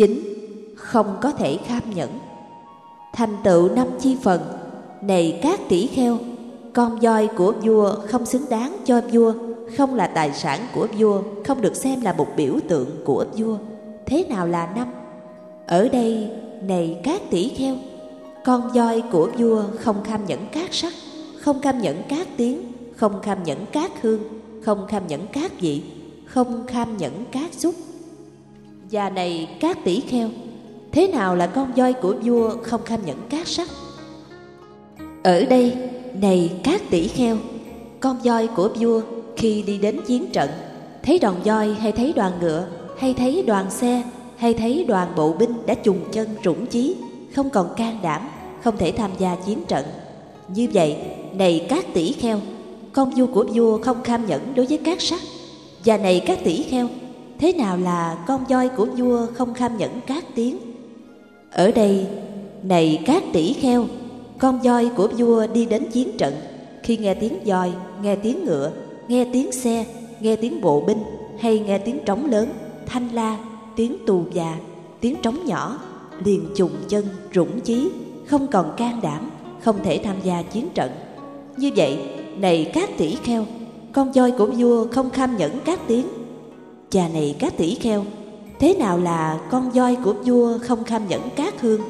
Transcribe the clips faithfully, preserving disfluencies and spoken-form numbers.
Chính không có thể kham nhẫn. Thành tựu năm chi phần. Này các tỷ kheo, con voi của vua không xứng đáng cho vua, không là tài sản của vua, không được xem là một biểu tượng của vua. Thế nào là năm? Ở đây, này các tỷ kheo, con voi của vua không kham nhẫn cát sắc, không kham nhẫn cát tiếng, không kham nhẫn cát hương, không kham nhẫn cát vị, không kham nhẫn cát xúc. Và này các tỷ kheo, thế nào là con voi của vua không kham nhẫn cát sắc? Ở đây, này các tỷ kheo, con voi của vua khi đi đến chiến trận, thấy đòn voi hay thấy đoàn ngựa, hay thấy đoàn xe, hay thấy đoàn bộ binh đã chùng chân rủng chí, không còn can đảm, không thể tham gia chiến trận. Như vậy, này các tỷ kheo, con vua của vua không kham nhẫn đối với cát sắc. Và này các tỷ kheo, thế nào là con voi của vua không kham nhẫn cát tiếng? Ở đây, này các tỷ kheo, con voi của vua đi đến chiến trận, khi nghe tiếng voi, nghe tiếng ngựa, nghe tiếng xe, nghe tiếng bộ binh, hay nghe tiếng trống lớn, thanh la, tiếng tù và, tiếng trống nhỏ, liền chùng chân, rủng chí, không còn can đảm, không thể tham gia chiến trận. Như vậy, này các tỷ kheo, con voi của vua không kham nhẫn cát tiếng. Và này các tỷ kheo, thế nào là con voi của vua không kham nhẫn cát hương?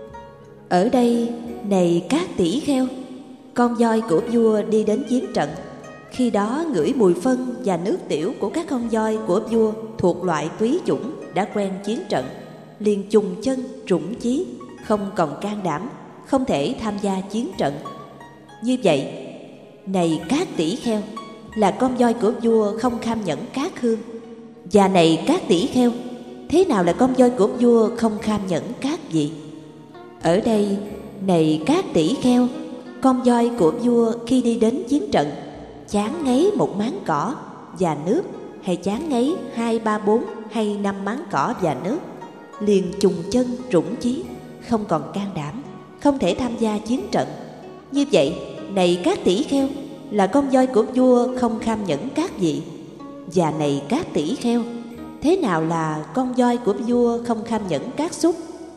Ở đây, này các tỷ kheo, con voi của vua đi đến chiến trận, khi đó ngửi mùi phân và nước tiểu của các con voi của vua thuộc loại túy chủng đã quen chiến trận, liền chùng chân, rủng chí, không còn can đảm, không thể tham gia chiến trận. Như vậy, này các tỷ kheo, là con voi của vua không kham nhẫn cát hương. Và này các tỷ kheo, thế nào là con voi của vua không kham nhẫn cát vị? Ở đây, này các tỷ kheo, con voi của vua khi đi đến chiến trận, chán ngấy một máng cỏ và nước, hay chán ngấy hai ba bốn hay năm máng cỏ và nước, liền chùng chân rủng chí, không còn can đảm, không thể tham gia chiến trận. Như vậy, này các tỷ kheo, là con voi của vua không kham nhẫn cát vị. Và này các tỷ kheo, thế nào là con voi của vua không kham nhẫn cát xúc?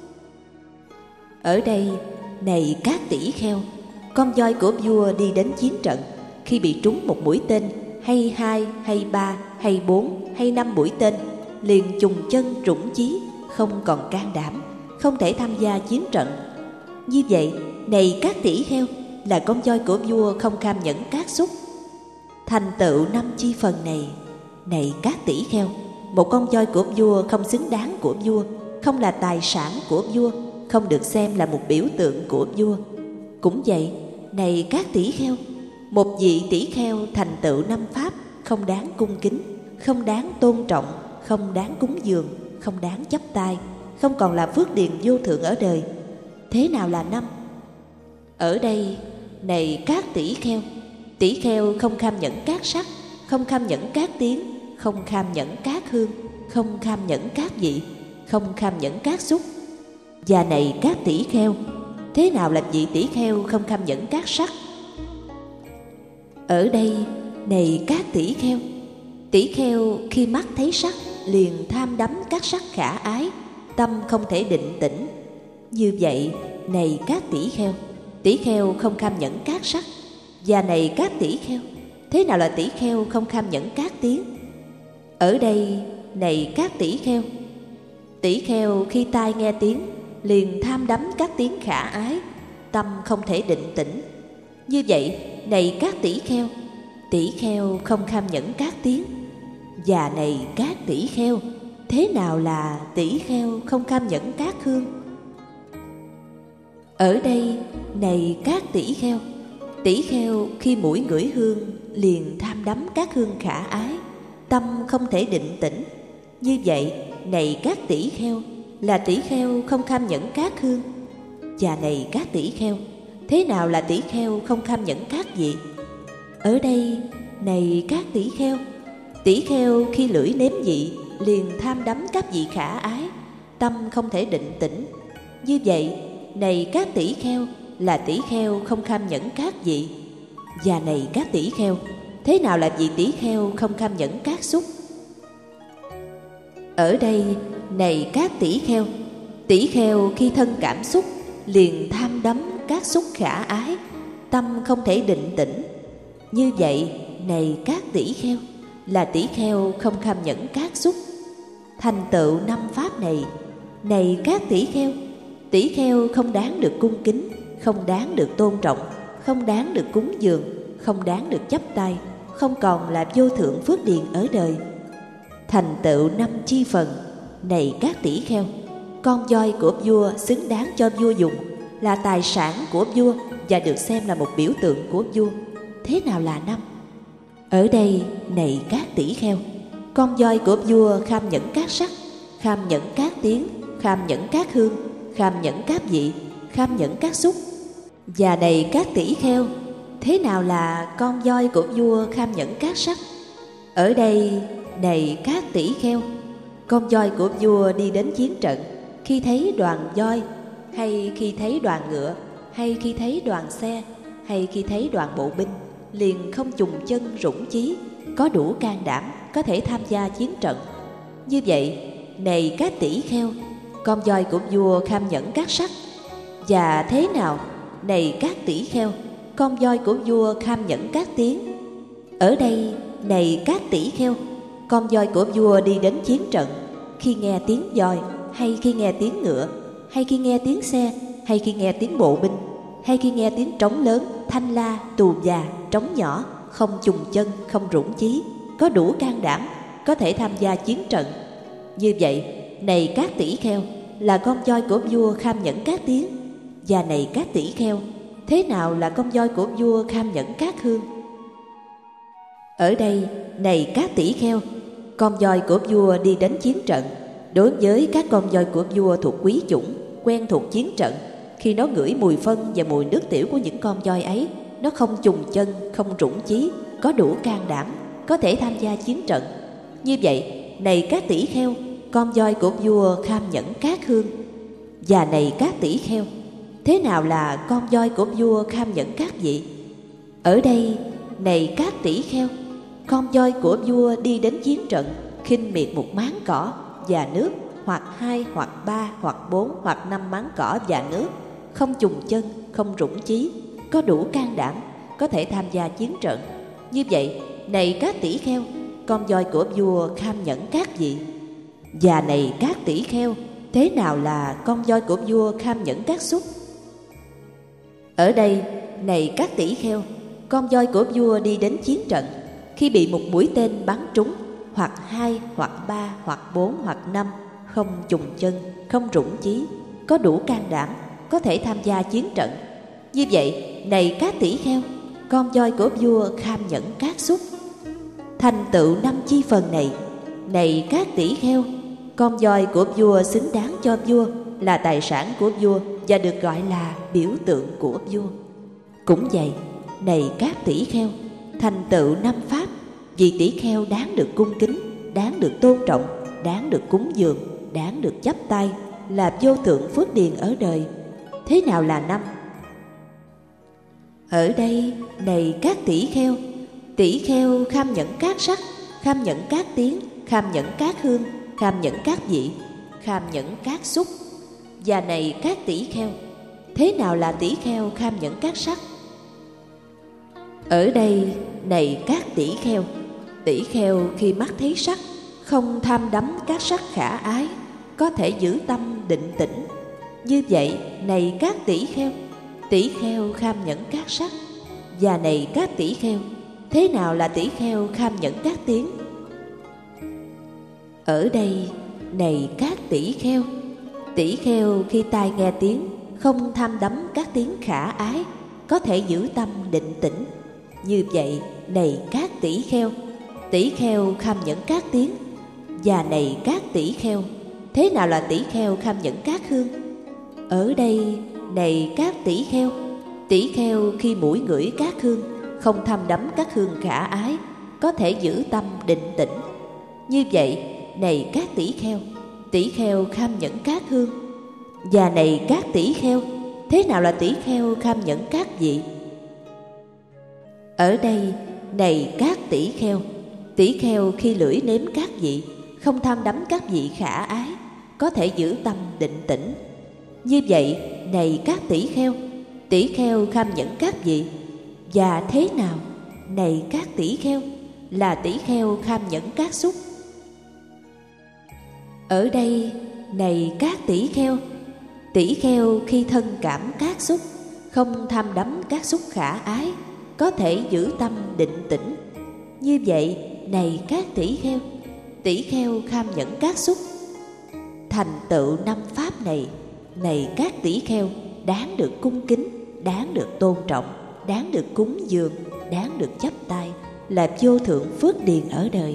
Ở đây, này các tỷ kheo, con voi của vua đi đến chiến trận, khi bị trúng một mũi tên, hay hai, hay ba, hay bốn, hay năm mũi tên, liền chùng chân rủng chí, không còn can đảm, không thể tham gia chiến trận. Như vậy, này các tỷ kheo, là con voi của vua không kham nhẫn cát xúc. Thành tựu năm chi phần này, này các tỷ kheo, một con voi của vua không xứng đáng của vua, không là tài sản của vua, không được xem là một biểu tượng của vua. Cũng vậy, này các tỷ kheo, một vị tỷ kheo thành tựu năm pháp không đáng cung kính, không đáng tôn trọng, không đáng cúng dường, không đáng chắp tay, không còn là phước điền vô thượng ở đời. Thế nào là năm? Ở đây, này các tỷ kheo, tỷ kheo không kham nhẫn cát sắc, không kham nhẫn cát tiếng, không kham nhẫn cát hương, không kham nhẫn cát vị, không kham nhẫn cát xúc. Và này các tỷ kheo, thế nào là vị tỷ kheo không kham nhẫn cát sắc? Ở đây, này các tỷ kheo, tỷ kheo khi mắt thấy sắc liền tham đắm các sắc khả ái, tâm không thể định tĩnh. Như vậy, này các tỷ kheo, tỷ kheo không kham nhẫn cát sắc. Và này các tỷ kheo, thế nào là tỷ kheo không kham nhẫn cát tiếng? Ở đây, này các tỷ kheo, tỷ kheo khi tai nghe tiếng liền tham đắm các tiếng khả ái, tâm không thể định tĩnh. Như vậy, này các tỷ kheo, tỷ kheo không kham nhẫn cát tiếng. Và này các tỷ kheo, thế nào là tỷ kheo không kham nhẫn cát hương? Ở đây, này các tỷ kheo, tỷ kheo khi mũi ngửi hương liền tham đắm các hương khả ái, tâm không thể định tĩnh. Như vậy, này các tỷ kheo, là tỷ kheo không kham nhẫn cát hương. Và này các tỷ kheo, thế nào là tỷ kheo không kham nhẫn cát vị? Ở đây, này các tỷ kheo, tỷ kheo khi lưỡi nếm vị liền tham đắm các vị khả ái, tâm không thể định tĩnh. Như vậy, này các tỷ kheo, là tỷ kheo không kham nhẫn cát vị. Và này các tỷ kheo, thế nào là vị tỷ kheo không kham nhẫn cát xúc? Ở đây, này các tỷ kheo, tỷ kheo khi thân cảm xúc liền tham đắm các xúc khả ái, tâm không thể định tĩnh. Như vậy, này các tỷ kheo, là tỷ kheo không kham nhẫn các xúc. Thành tựu năm pháp này, này các tỷ kheo, tỷ kheo không đáng được cung kính, không đáng được tôn trọng, không đáng được cúng dường, không đáng được chắp tay, không còn là vô thượng phước điền ở đời. Thành tựu năm chi phần, này các tỷ kheo, con voi của vua xứng đáng cho vua dùng, là tài sản của vua và được xem là một biểu tượng của vua. Thế nào là năm? Ở đây, này các tỷ kheo, con voi của vua kham nhẫn các sắc, kham nhẫn các tiếng, kham nhẫn các hương, kham nhẫn các vị, kham nhẫn các xúc. Và này các tỷ kheo, thế nào là con voi của vua kham nhẫn các sắc? Ở đây, này các tỷ kheo, con voi của vua đi đến chiến trận, khi thấy đoàn voi, hay khi thấy đoàn ngựa, hay khi thấy đoàn xe, hay khi thấy đoàn bộ binh, liền không chùng chân rủng chí, có đủ can đảm, có thể tham gia chiến trận. Như vậy, này các tỷ kheo, con voi của vua kham nhẫn các sắc. Và thế nào, này các tỷ kheo, con voi của vua kham nhẫn các tiếng? Ở đây, này các tỷ kheo, con voi của vua đi đến chiến trận, khi nghe tiếng voi, hay khi nghe tiếng ngựa, hay khi nghe tiếng xe, hay khi nghe tiếng bộ binh, hay khi nghe tiếng trống lớn, thanh la, tù già, trống nhỏ, không chùng chân, không rủng chí, có đủ can đảm, có thể tham gia chiến trận. Như vậy, này các tỷ kheo, là con voi của vua kham nhẫn các tiếng. Và này các tỷ kheo, thế nào là con voi của vua kham nhẫn các hương? Ở đây, này các tỷ kheo, con voi của vua đi đến chiến trận. Đối với các con voi của vua thuộc quý chủng, quen thuộc chiến trận, khi nó ngửi mùi phân và mùi nước tiểu của những con voi ấy, nó không chùng chân, không rủng chí, có đủ can đảm, có thể tham gia chiến trận. Như vậy, này các tỷ kheo, con voi của vua kham nhẫn các hương. Và này các tỷ kheo, thế nào là con voi của vua kham nhẫn các vị? Ở đây, này các tỷ kheo, con voi của vua đi đến chiến trận, khinh miệt một máng cỏ và nước, hoặc hai, hoặc ba, hoặc bốn, hoặc năm máng cỏ và nước, không chùng chân, không rủng chí, có đủ can đảm, có thể tham gia chiến trận. Như vậy, này các tỷ kheo, con voi của vua kham nhẫn các vị. Và này các tỷ kheo, thế nào là con voi của vua kham nhẫn các xúc? Ở đây, này các tỷ kheo, con voi của vua đi đến chiến trận, khi bị một mũi tên bắn trúng, hoặc hai, hoặc ba, hoặc bốn, hoặc năm, không chùng chân, không rủng chí, có đủ can đảm, có thể tham gia chiến trận. Như vậy, này các tỷ kheo, con voi của vua kham nhẫn các xúc. Thành tựu năm chi phần này, này các tỷ kheo, con voi của vua xứng đáng cho vua, là tài sản của vua và được gọi là biểu tượng của vua. Cũng vậy, này các tỷ kheo, thành tựu năm pháp, vì tỷ kheo đáng được cung kính, đáng được tôn trọng, đáng được cúng dường, đáng được chắp tay, là vô thượng phước điền ở đời. Thế nào là năm? Ở đây, này các tỷ kheo, tỷ kheo kham nhẫn các sắc, kham nhẫn các tiếng, kham nhẫn các hương, kham nhẫn các vị, kham nhẫn các xúc. Và này các tỷ kheo, thế nào là tỷ kheo kham nhẫn các sắc? Ở đây, này các tỷ kheo, tỷ kheo khi mắt thấy sắc, không tham đắm các sắc khả ái, có thể giữ tâm định tĩnh. Như vậy, này các tỷ kheo, tỷ kheo kham nhẫn các sắc. Và này các tỷ kheo, thế nào là tỷ kheo kham nhẫn các tiếng? Ở đây, này các tỷ kheo, tỷ kheo khi tai nghe tiếng, không tham đắm các tiếng khả ái, có thể giữ tâm định tĩnh. Như vậy, này các tỷ kheo, tỷ kheo kham nhẫn các tiếng. Và này các tỷ kheo, thế nào là tỷ kheo kham nhẫn các hương? Ở đây, này các tỷ kheo, tỷ kheo khi mũi ngửi các hương, không tham đắm các hương khả ái, có thể giữ tâm định tĩnh. Như vậy, này các tỷ kheo, tỷ kheo kham nhẫn các hương. Và này các tỷ kheo, thế nào là tỷ kheo kham nhẫn các vị? Ở đây, này các tỷ kheo, tỷ kheo khi lưỡi nếm các vị, không tham đắm các vị khả ái, có thể giữ tâm định tĩnh. Như vậy, này các tỷ kheo, tỷ kheo kham nhẫn các vị. Và thế nào, này các tỷ kheo, là tỷ kheo kham nhẫn các xúc? Ở đây, này các tỷ kheo, tỷ kheo khi thân cảm các xúc, không tham đắm các xúc khả ái, có thể giữ tâm định tĩnh. Như vậy, này các tỷ kheo, tỷ kheo kham nhẫn các xúc. Thành tựu năm pháp này, này các tỷ kheo, đáng được cung kính, đáng được tôn trọng, đáng được cúng dường, đáng được chắp tay, là vô thượng phước điền ở đời.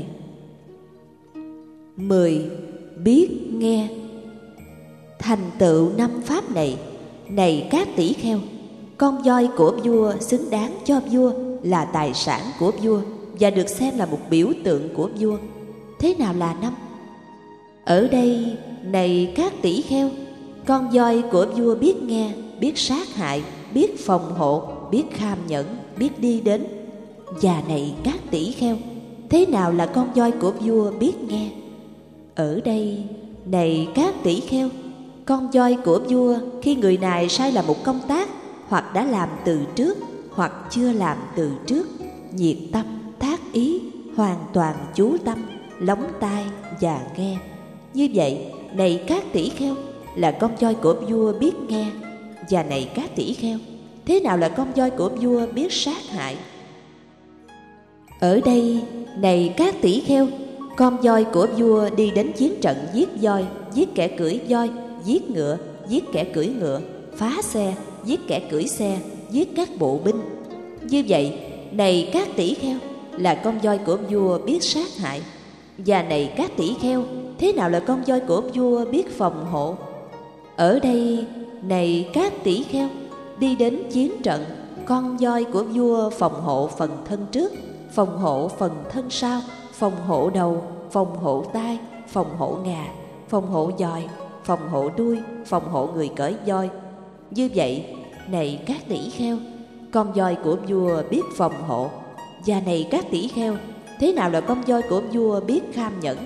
Mười. Biết nghe. Thành tựu năm pháp này, này các tỷ kheo, con voi của vua xứng đáng cho vua, là tài sản của vua và được xem là một biểu tượng của vua. Thế nào là năm? Ở đây, này các tỷ kheo, con voi của vua biết nghe, biết sát hại, biết phòng hộ, biết kham nhẫn, biết đi đến. Và này các tỷ kheo, thế nào là con voi của vua biết nghe? Ở đây, này các tỷ kheo, con voi của vua khi người này sai làm một công tác, hoặc đã làm từ trước, hoặc chưa làm từ trước, nhiệt tâm, tác ý, hoàn toàn chú tâm, lóng tai và nghe. Như vậy, này các tỷ kheo, là con voi của vua biết nghe. Và này các tỷ kheo, thế nào là con voi của vua biết sát hại? Ở đây, này các tỷ kheo, con voi của vua đi đến chiến trận giết voi, giết kẻ cưỡi voi, giết ngựa, giết kẻ cưỡi ngựa, phá xe, giết kẻ cưỡi xe, giết các bộ binh. Như vậy, này các tỷ kheo, là con voi của vua biết sát hại. Và này các tỷ kheo, thế nào là con voi của vua biết phòng hộ? Ở đây, này các tỷ kheo, đi đến chiến trận, con voi của vua phòng hộ phần thân trước, phòng hộ phần thân sau, phòng hộ đầu, phòng hộ tai, phòng hộ ngà, phòng hộ giòi, phòng hộ đuôi, phòng hộ người cưỡi voi. Như vậy, này các tỷ kheo, con voi của vua biết phòng hộ. Và này các tỷ kheo, thế nào là con voi của vua biết kham nhẫn?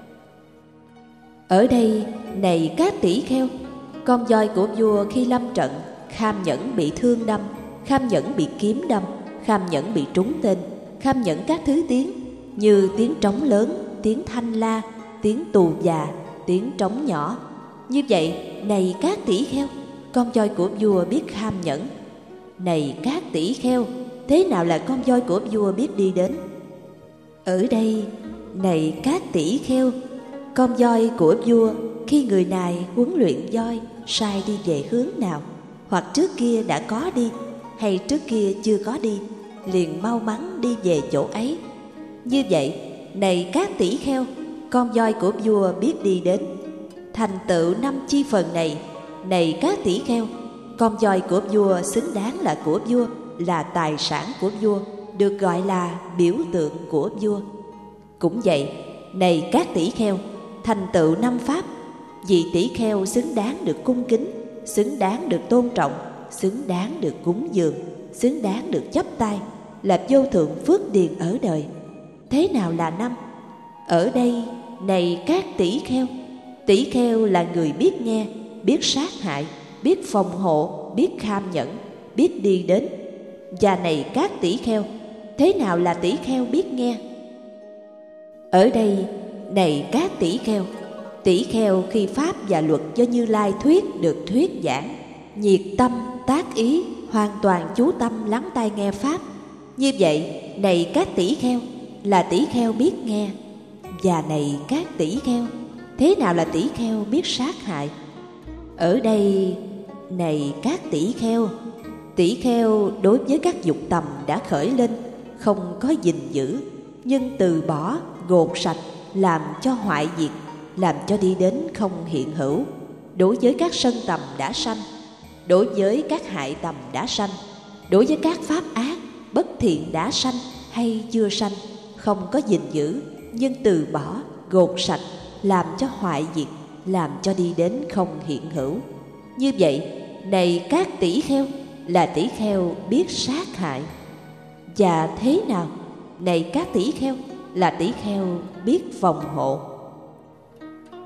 Ở đây, này các tỷ kheo, con voi của vua khi lâm trận, kham nhẫn bị thương đâm, kham nhẫn bị kiếm đâm, kham nhẫn bị trúng tên, kham nhẫn các thứ tiếng như tiếng trống lớn, tiếng thanh la, tiếng tù già, tiếng trống nhỏ. Như vậy, này các tỷ kheo, con voi của vua biết kham nhẫn. Này các tỷ kheo, thế nào là con voi của vua biết đi đến? Ở đây, này các tỷ kheo, con voi của vua khi người này huấn luyện voi sai đi về hướng nào, hoặc trước kia đã có đi, hay trước kia chưa có đi, liền mau mắn đi về chỗ ấy. Như vậy, này các tỷ kheo, con voi của vua biết đi đến. Thành tựu năm chi phần này, này các tỷ kheo, con voi của vua xứng đáng là của vua, là tài sản của vua, được gọi là biểu tượng của vua. Cũng vậy, này các tỷ kheo, thành tựu năm pháp, vì tỷ kheo xứng đáng được cung kính, xứng đáng được tôn trọng, xứng đáng được cúng dường, xứng đáng được chắp tay, là vô thượng phước điền ở đời. Thế nào là năm? Ở đây, này các tỷ kheo, tỷ kheo là người biết nghe, biết sát hại, biết phòng hộ, biết kham nhẫn, biết đi đến. Và này các tỷ kheo, thế nào là tỷ kheo biết nghe? Ở đây, này các tỷ kheo, tỷ kheo khi pháp và luật do Như Lai thuyết được thuyết giảng, nhiệt tâm, tác ý, hoàn toàn chú tâm lắng tai nghe pháp. Như vậy, này các tỷ kheo, là tỷ kheo biết nghe. Và này các tỷ kheo, thế nào là tỷ kheo biết sát hại? Ở đây, này các tỷ kheo, tỷ kheo đối với các dục tầm đã khởi lên, không có gìn giữ, nhưng từ bỏ, gột sạch, làm cho hoại diệt, làm cho đi đến không hiện hữu. Đối với các sân tầm đã sanh, đối với các hại tầm đã sanh, đối với các pháp ác, bất thiện đã sanh hay chưa sanh, không có gìn giữ, nhưng từ bỏ, gột sạch, làm cho hoại diệt, làm cho đi đến không hiện hữu. Như vậy, này các tỷ kheo, là tỷ kheo biết sát hại. Và thế nào, này các tỷ kheo, là tỷ kheo biết phòng hộ.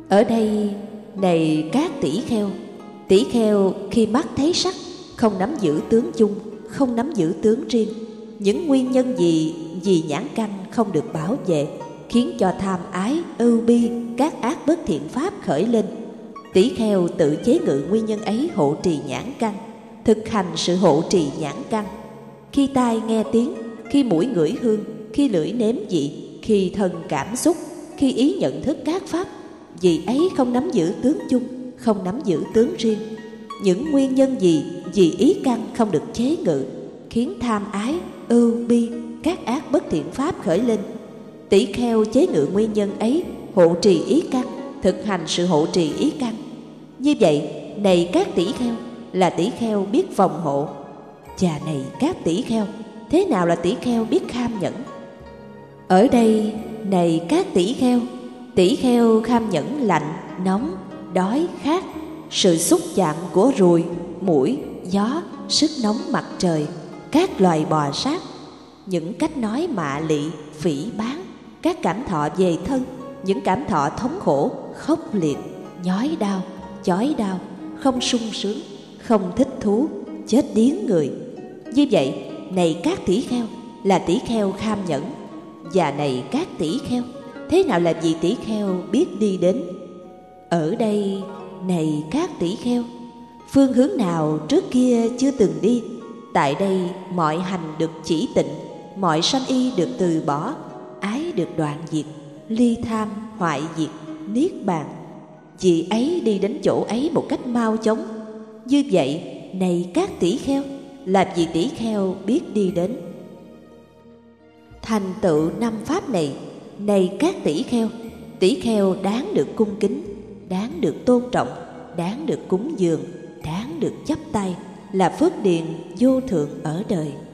Ở đây này các tỷ kheo, tỷ kheo khi mắt thấy sắc không nắm giữ tướng chung, không nắm giữ tướng riêng. Những nguyên nhân gì vì nhãn căn không được bảo vệ, khiến cho tham ái, ưu bi, các ác bất thiện pháp khởi lên. Tỷ kheo tự chế ngự nguyên nhân ấy hộ trì nhãn căn, thực hành sự hộ trì nhãn căn. Khi tai nghe tiếng, khi mũi ngửi hương, khi lưỡi nếm vị, khi thân cảm xúc, khi ý nhận thức các pháp, vì ấy không nắm giữ tướng chung, không nắm giữ tướng riêng. Những nguyên nhân gì vì ý căn không được chế ngự, khiến tham ái, ưu bi, các ác bất thiện pháp khởi lên. Tỷ kheo chế ngự nguyên nhân ấy, hộ trì ý căn, thực hành sự hộ trì ý căn. Như vậy, này các tỷ kheo, là tỷ kheo biết phòng hộ. Và này các tỷ kheo, thế nào là tỷ kheo biết kham nhẫn? Ở đây, này các tỷ kheo, tỷ kheo kham nhẫn lạnh, nóng, đói, khát, sự xúc chạm của ruồi, muỗi, gió, sức nóng mặt trời, các loài bò sát, những cách nói mạ lị, phỉ báng, các cảm thọ về thân, những cảm thọ thống khổ, khốc liệt, nhói đau, chói đau, không sung sướng, không thích thú, chết điếng người. Như vậy, này các tỷ kheo, là tỷ kheo kham nhẫn. Và này các tỷ kheo, thế nào là vị tỷ kheo biết đi đến? Ở đây, này các tỷ kheo, phương hướng nào trước kia chưa từng đi, tại đây mọi hành được chỉ tịnh, mọi sanh y được từ bỏ, ái được đoạn diệt, ly tham hoại diệt, niết bàn. Vì ấy đi đến chỗ ấy một cách mau chóng. Như vậy, này các tỷ kheo, là vị tỷ kheo biết đi đến. Thành tựu năm pháp này, này các tỷ kheo, tỷ kheo đáng được cung kính, đáng được tôn trọng, đáng được cúng dường, đáng được chắp tay, là phước điền vô thượng ở đời.